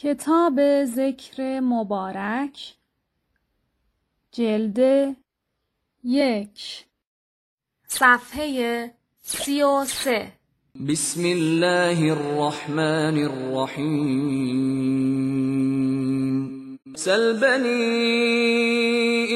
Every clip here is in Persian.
کتاب ذکر مبارک جلد 1 صفحه 33. بسم الله الرحمن الرحیم. سل بنی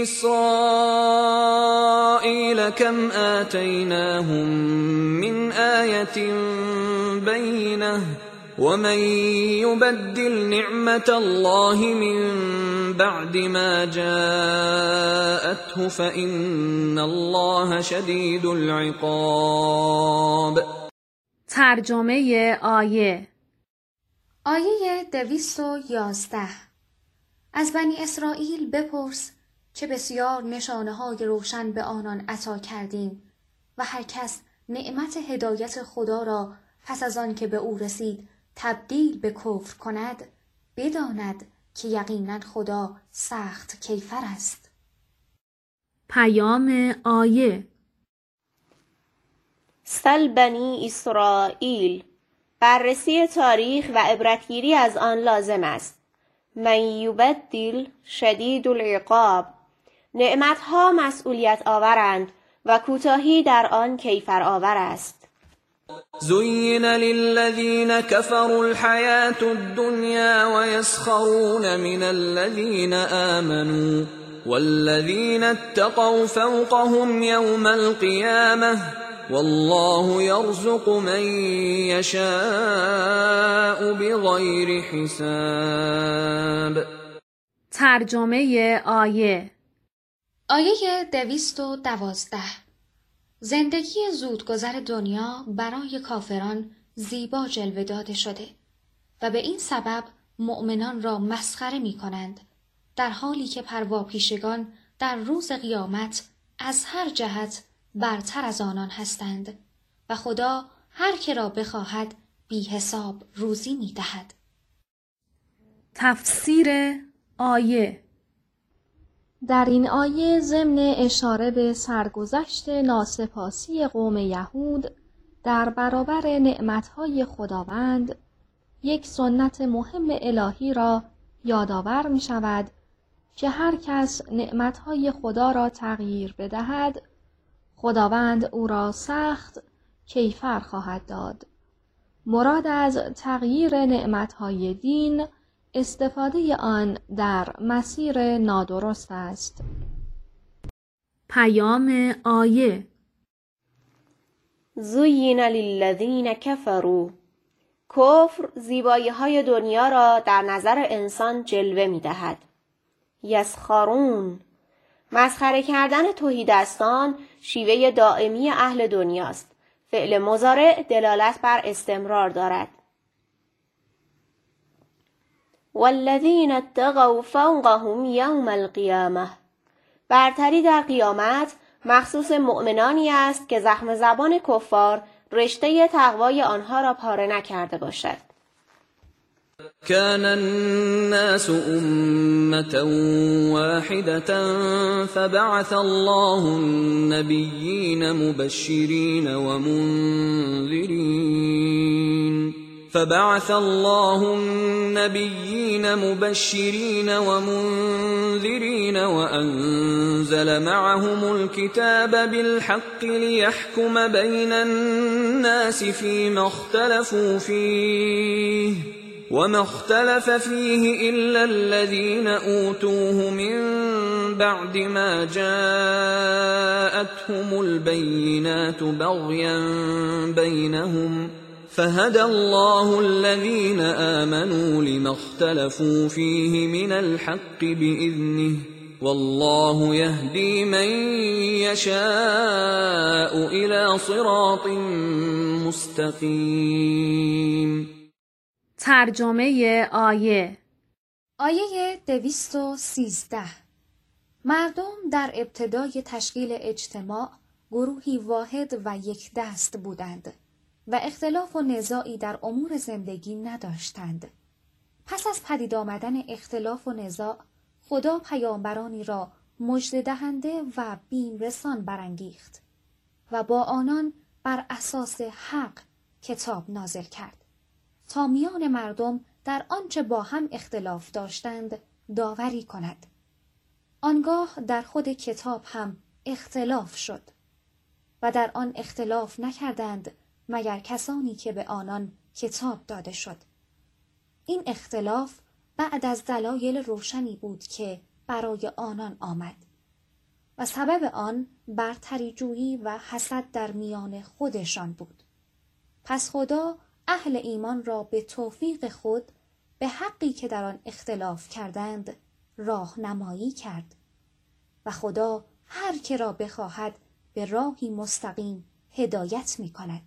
اسرائیل کم آتیناهم من آیة بینة ومن یبدل نعمت الله من بعد ما جاءته فإن الله شدید العقاب. ترجمه آیه 211. از بنی اسرائیل بپرس چه بسیار نشانه‌های روشن به آنان عطا کردیم و هر کس نعمت هدایت خدا را پس از آن که به او رسید تبدیل به کفر کند، بداند که یقینا خدا سخت کیفر است. پیام آیه سل بنی اسرائیل، بررسی تاریخ و عبرتگیری از آن لازم است. من یبدل شدید العقاب، نعمتها مسئولیت آورند و کوتاهی در آن کیفر آور است. زين للذين كفروا الحياة الدنيا ويسخرون من الذين آمنوا والذين اتقوا فوقهم يوم القيامة والله يرزق من يشاء بغير حساب. ترجمه آیه 212. زندگی زودگذر دنیا برای کافران زیبا جلوه داده شده و به این سبب مؤمنان را مسخره می کنند، در حالی که پرواپیشگان در روز قیامت از هر جهت برتر از آنان هستند و خدا هر که را بخواهد بی حساب روزی می دهد. تفسیر آیه در این آیه ضمن اشاره به سرگذشت ناسپاسی قوم یهود در برابر نعمتهای خداوند، یک سنت مهم الهی را یادآور می شود که هر کس نعمتهای خدا را تغییر بدهد، خداوند او را سخت کیفر خواهد داد. مراد از تغییر نعمتهای دین استفاده آن در مسیر نادرست است. پیام آیه زین للذین کفروا، کفر زیبایی‌های دنیا را در نظر انسان جلوه می‌دهد. یسخرون، مسخره کردن تهیدستان شیوه دائمی اهل دنیاست. فعل مضارع دلالت بر استمرار دارد. والذین اتقوا فوقهم یوم القیامة، برتری در قیامت مخصوص مؤمنانی است که زخم زبان کفار رشته تقوای آنها را پاره نکرده باشد. كان الناس أمة واحدة فبعث الله النبيين مبشرين ومنذرين وأنزل معهم الكتاب بالحق ليحكم بين الناس فيما اختلفوا فيه وما اختلف فيه إلا الذين أوتوه من بعد ما جاءتهم البينات بغيا بينهم فهدى الله الذين آمنوا لما اختلفوا فيه من الحق بإذنه والله يهدي من يشاء إلى صراط مستقيم. ترجمه آیه 213. مردم در ابتدای تشکیل اجتماع گروهی واحد و یک دست بودند و اختلاف و نزاعی در امور زندگی نداشتند. پس از پدید آمدن اختلاف و نزاع، خدا پیامبرانی را مژده دهنده و بیم رسان برانگیخت و با آنان بر اساس حق کتاب نازل کرد تا میان مردم در آنچه با هم اختلاف داشتند داوری کند. آنگاه در خود کتاب هم اختلاف شد و در آن اختلاف نکردند مگر کسانی که به آنان کتاب داده شد. این اختلاف بعد از دلایل روشنی بود که برای آنان آمد و سبب آن برتریجویی و حسد در میان خودشان بود. پس خدا اهل ایمان را به توفیق خود به حقی که در آن اختلاف کردند راهنمایی کرد و خدا هر که را بخواهد به راهی مستقیم هدایت می کند.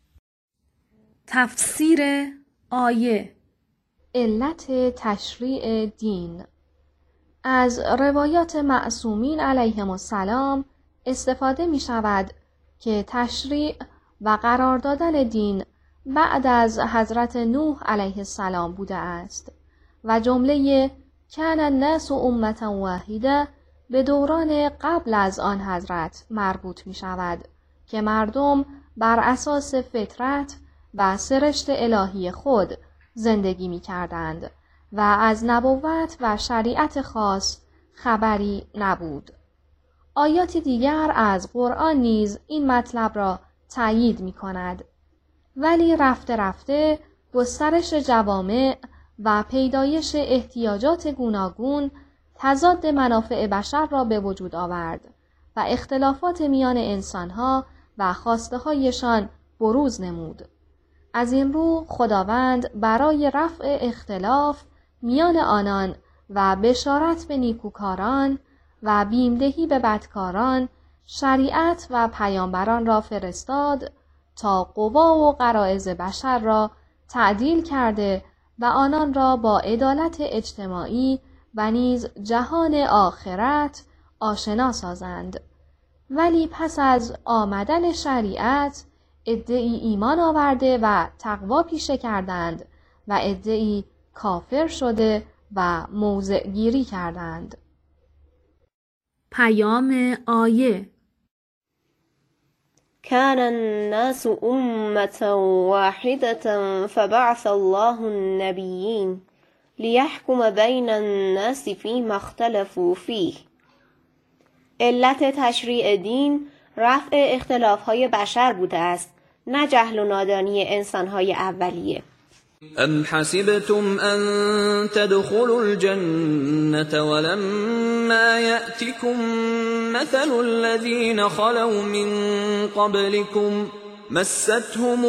تفسیر آیه. علت تشریع دین. از روایات معصومین علیهم السلام استفاده می شود که تشریع و قرار دادن دین بعد از حضرت نوح علیه السلام بوده است و جمله کان الناس امة واحده به دوران قبل از آن حضرت مربوط می شود که مردم بر اساس فطرت و سرشت الهی خود زندگی می کردند و از نبوت و شریعت خاص خبری نبود. آیات دیگر از قرآن نیز این مطلب را تأیید می کند. ولی رفته رفته گسترش جوامع و پیدایش احتیاجات گوناگون تضاد منافع بشر را به وجود آورد و اختلافات میان انسانها و خواسته‌هایشان بروز نمود. از این رو خداوند برای رفع اختلاف میان آنان و بشارت به نیکوکاران و بیمدهی به بدکاران شریعت و پیامبران را فرستاد تا قوا و غرایز بشر را تعدیل کرده و آنان را با عدالت اجتماعی و نیز جهان آخرت آشنا سازند. ولی پس از آمدن شریعت عده‌ای ایمان آورده و تقوا پیشه کردند و عده‌ای کافر شده و موضع گیری کردند. پیام آیه. كان الناس أمة واحدة فبعث الله النبيين ليحكم بين الناس فيما اختلفوا فيه. علت تشریع دین رفع اختلاف‌های بشر بوده است، نه جهل و نادانی انسان‌های اولیه. أم حسبتم أن تدخلوا الجنة ولما يأتكم مثل الذين خلوا من قبلكم مستهم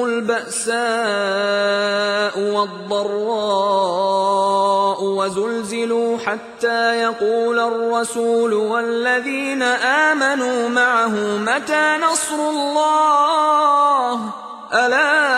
البأساء والضراء وزلزلوا حتى يقول الرسول والذين آمنوا معه متى نصر الله ألا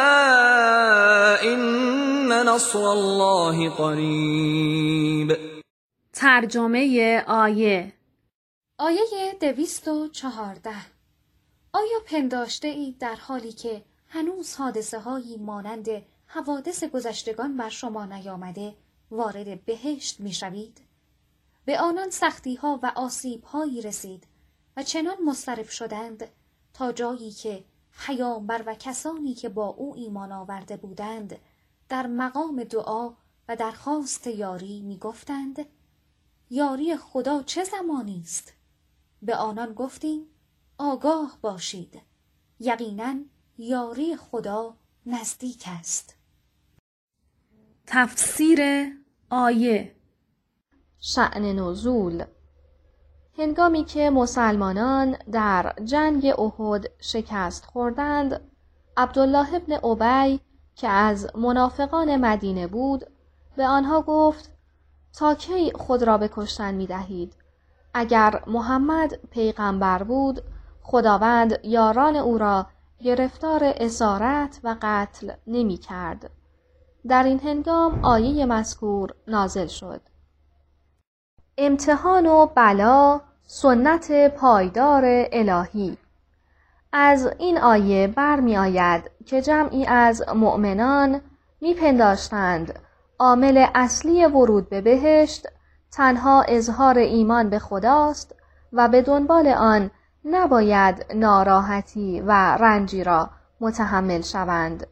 إن نصر الله قریب. ترجمه آیه. آیه 214. آیا پنداشته اید در حالی که هنوز حادثه هایی مانند حوادث گذشتگان بر شما نیامده وارد بهشت می شوید؟ به آنان سختی ها و آسیب هایی رسید و چنان مضطرب شدند تا جایی که پیامبر و کسانی که با او ایمان آورده بودند در مقام دعا و درخواست یاری می گفتند یاری خدا چه زمانی است؟ به آنان گفتیم آگاه باشید، یقیناً یاری خدا نزدیک است. تفسیر آیه. شأن نزول. هنگامی که مسلمانان در جنگ احد شکست خوردند، عبدالله ابن ابی که از منافقان مدینه بود به آنها گفت تا کی خود را به کشتن می دهید؟ اگر محمد پیغمبر بود خداوند یاران او را گرفتار اسارت و قتل نمی کرد. در این هنگام آیه مذکور نازل شد. امتحان و بلا سنت پایدار الهی. از این آیه برمی آید که جمعی از مؤمنان می پنداشتند عامل اصلی ورود به بهشت تنها اظهار ایمان به خداست و به دنبال آن نباید ناراحتی و رنجی را متحمل شوند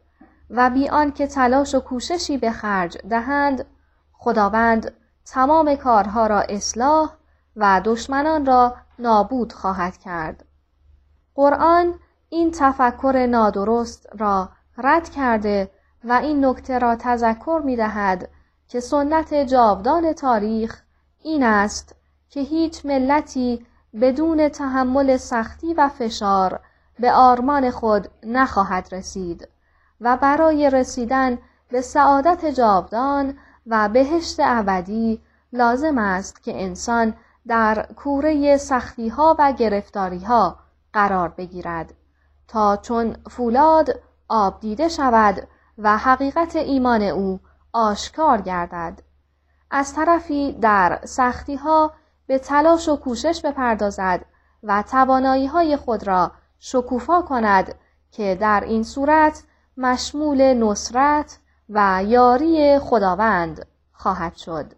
و بی آنکه تلاش و کوششی به خرج دهند، خداوند تمام کارها را اصلاح و دشمنان را نابود خواهد کرد. قرآن این تفکر نادرست را رد کرده و این نکته را تذکر می دهد که سنت جاودان تاریخ این است که هیچ ملتی بدون تحمل سختی و فشار به آرمان خود نخواهد رسید و برای رسیدن به سعادت جاودان و بهشت ابدی لازم است که انسان در کوره سختی‌ها و گرفتاری‌ها قرار بگیرد تا چون فولاد آب دیده شود و حقیقت ایمان او آشکار گردد. از طرفی در سختی‌ها به تلاش و کوشش بپردازد و توانایی‌های خود را شکوفا کند که در این صورت مشمول نصرت و یاری خداوند خواهد شد.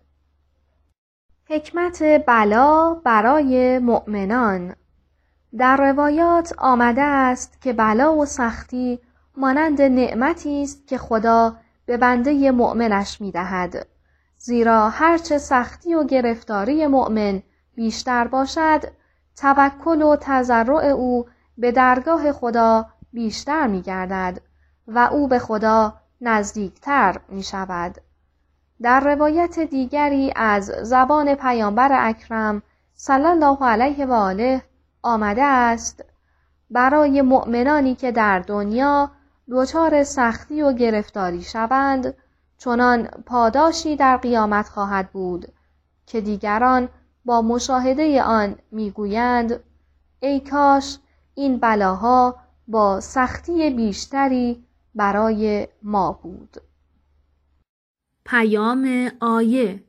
حکمت بلا برای مؤمنان. در روایات آمده است که بلا و سختی مانند نعمتی است که خدا به بنده مؤمنش می‌دهد، زیرا هرچه سختی و گرفتاری مؤمن بیشتر باشد، توکل و تضرع او به درگاه خدا بیشتر می‌گردد و او به خدا نزدیکتر می‌شود. در روایت دیگری از زبان پیامبر اکرم صلی الله علیه و آله آمده است: برای مؤمنانی که در دنیا دچار سختی و گرفتاری شوند، چنان پاداشی در قیامت خواهد بود که دیگران با مشاهده آن میگویند ای کاش این بلاها با سختی بیشتری برای ما بود. پیام آیه: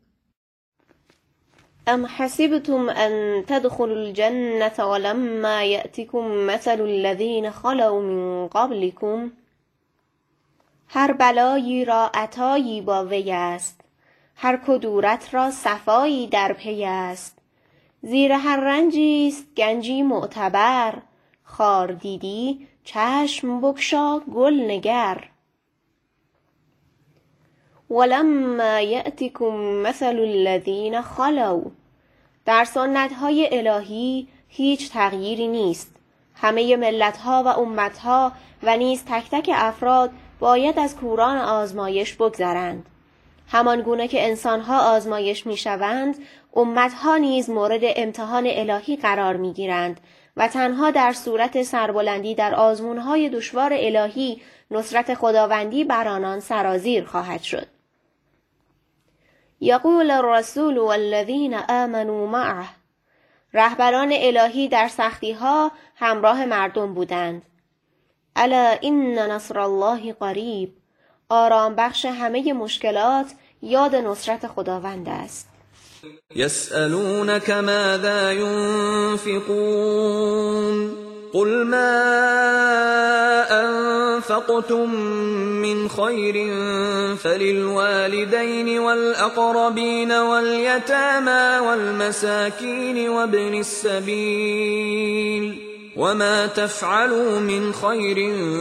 ام حسبتم ان تدخلوا الجنة ولما یأتکم مثل الذین خلوا من قبلکم. هر بلایی را عطایی با وی است، هر کدورت را صفایی در پی است. زیر هر رنجی است گنجی معتبر، خار دیدی چشم بگشا گل نگر. ولما یأتکم مثل الذین خلوا. در سنت‌های الهی هیچ تغییری نیست. همه ملت‌ها و امت‌ها و نیز تک تک افراد باید از کوران آزمایش بگذرند. همان گونه که انسان‌ها آزمایش می‌شوند، امت‌ها نیز مورد امتحان الهی قرار می‌گیرند و تنها در صورت سربلندی در آزمون‌های دشوار الهی نصرت خداوندی بر آنان سرازیر خواهد شد. یقول الرسول والذین آمنوا معه. رهبران الهی در سختی‌ها همراه مردم بودند. الا ان نصر الله قریب. آرام بخش همه مشکلات یاد نصرت خداوند است. يسألونك ماذا ينفقون قل ما أنفقتم من خير فللوالدين والأقربين واليتامى والمساكين وابن السبيل وما تفعلوا من خير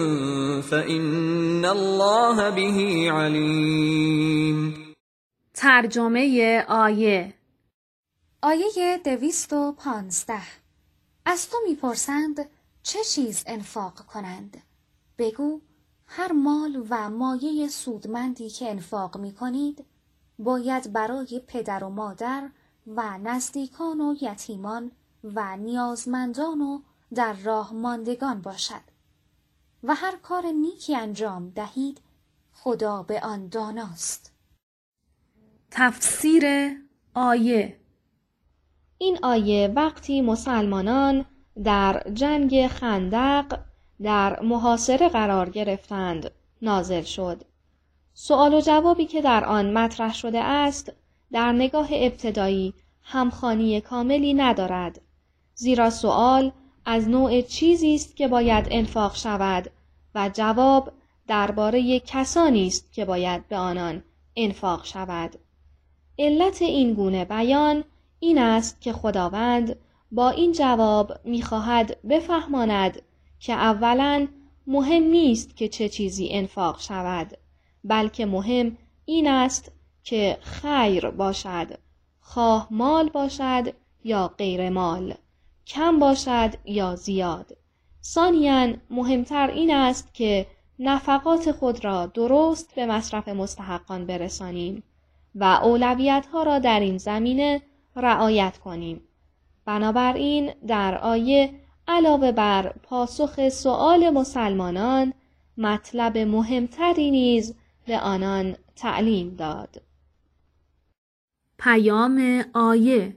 فإن الله به عليم. ترجمه آیه: آیه 215. از تو میپرسند چه چیز انفاق کنند؟ بگو هر مال و مایه سودمندی که انفاق میکنید باید برای پدر و مادر و نزدیکان و یتیمان و نیازمندان و در راه ماندگان باشد و هر کار نیکی انجام دهید خدا به آن داناست. تفسیر آیه: این آیه وقتی مسلمانان در جنگ خندق در محاصره قرار گرفتند نازل شد. سؤال و جوابی که در آن مطرح شده است در نگاه ابتدایی همخوانی کاملی ندارد، زیرا سؤال از نوع چیزی است که باید انفاق شود و جواب درباره کسانی است که باید به آنان انفاق شود. علت این گونه بیان این است که خداوند با این جواب می‌خواهد بفهماند که اولاً مهم نیست که چه چیزی انفاق شود، بلکه مهم این است که خیر باشد، خواه مال باشد یا غیر مال، کم باشد یا زیاد. ثانیاً مهمتر این است که نفقات خود را درست به مصرف مستحقان برسانیم و اولویت‌ها را در این زمینه رعایت کنیم. بنابراین در آیه علاوه بر پاسخ سؤال مسلمانان، مطلب مهمتری نیز به آنان تعلیم داد. پیام آیه: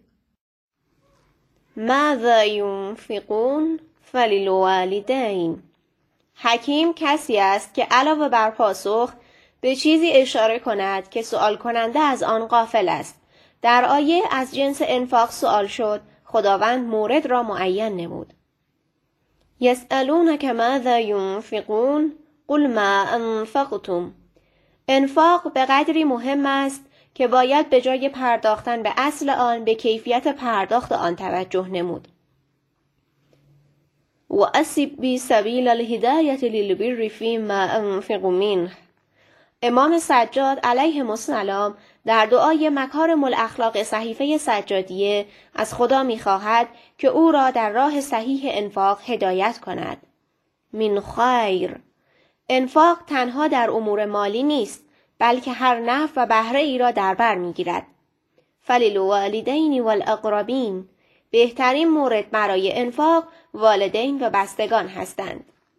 ماذا ينفقون فللوالدین. حکیم کسی است که علاوه بر پاسخ به چیزی اشاره کند که سؤال کننده از آن غافل است. در آیه از جنس انفاق سؤال شد، خداوند مورد را معین نمود. یسألونک ماذا ينفقون قل ما انفقتم. انفاق به قدری مهم است که باید به جای پرداختن به اصل آن به کیفیت پرداخت آن توجه نمود. و اسب بی سبیل الهدایة للبر فیما انفق منه. امام سجاد علیه السلام در دعای مکارم الاخلاق صحیفه سجادیه از خدا می‌خواهد که او را در راه صحیح انفاق هدایت کند. من خیر. انفاق تنها در امور مالی نیست، بلکه هر نفع و بهره ای را در بر می‌گیرد. فللوالدین والاقربین. بهترین مورد برای انفاق والدین و بستگان هستند.